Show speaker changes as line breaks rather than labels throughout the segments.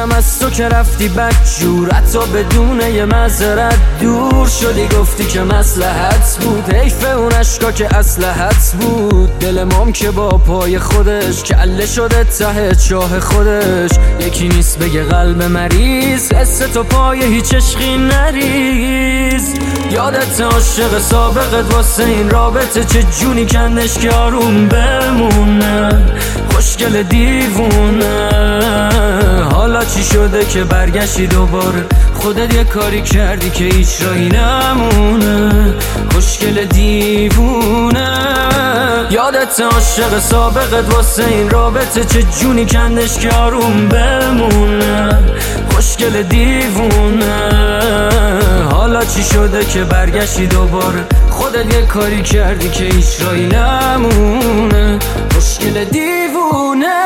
میدونم از تو که رفتی بدجور، حتی بدون یه معذرت دور شدی، گفتی که مصلحت بود. حیف اون عشقا که اسلحت بود. دل مام که با پای خودش کله شده ته چاه خودش. یکی نیست بگه قلب مریض حس تو پای هیچ عشقی نریز. یادت عاشق سابقت واسه این رابطه چه جونی کندش که آروم بمونه. خوشگل دیوونه حالا چی شده که برگشتی دوباره؟ خودت یه کاری کردی که هیچ راهی نمونه. خوشگل دیوونه یادت عاشق سابقت واسه این رابطه چه جونی کندش که آروم بمونه. خوشگل دیوونه حالا چی شده که برگشتی دوباره؟ خودت یه کاری کردی که هیچ راهی نمونه. خوشگل دیوونه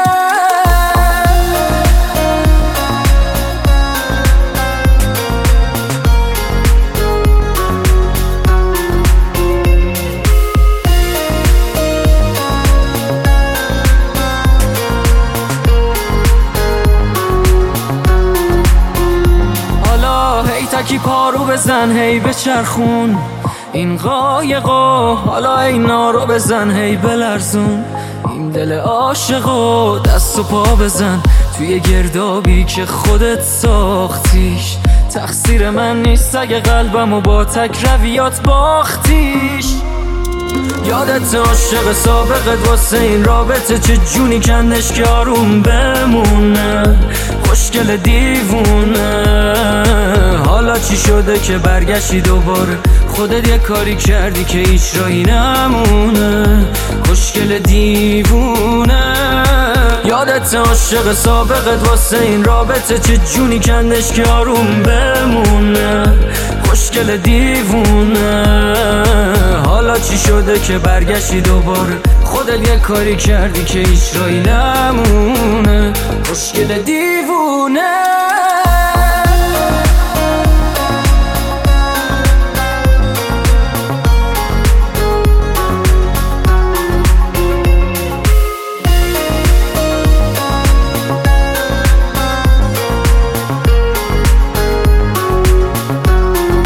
تکی پارو بزن هی بچرخون این قایقا، حالا اینا رو بزن هی بلرزون این دل عاشقا. دست و پا بزن توی گردابی که خودت ساختیش. تقصیر من نیست اگه قلبمو با تک رویات باختیش. یادت عاشق سابقت واسه این رابطه چه جونی کندش که آروم بمونه. خوشگل دیوونه حالا چی شده که برگشتی دوباره؟ خودت یه کاری کردی که هیچ راهی نمونه. خوشگل دیوونه یادت عاشق سابقت واسه این رابطه چه جونی کندش که آروم بمونه. خوشگل دیوونه حالا چی شده که برگشتی دوباره؟ خودت یه کاری کردی که هیچ راهی نمونه. خوشگل دیوونه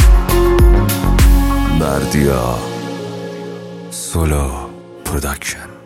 Bardia Solo Production.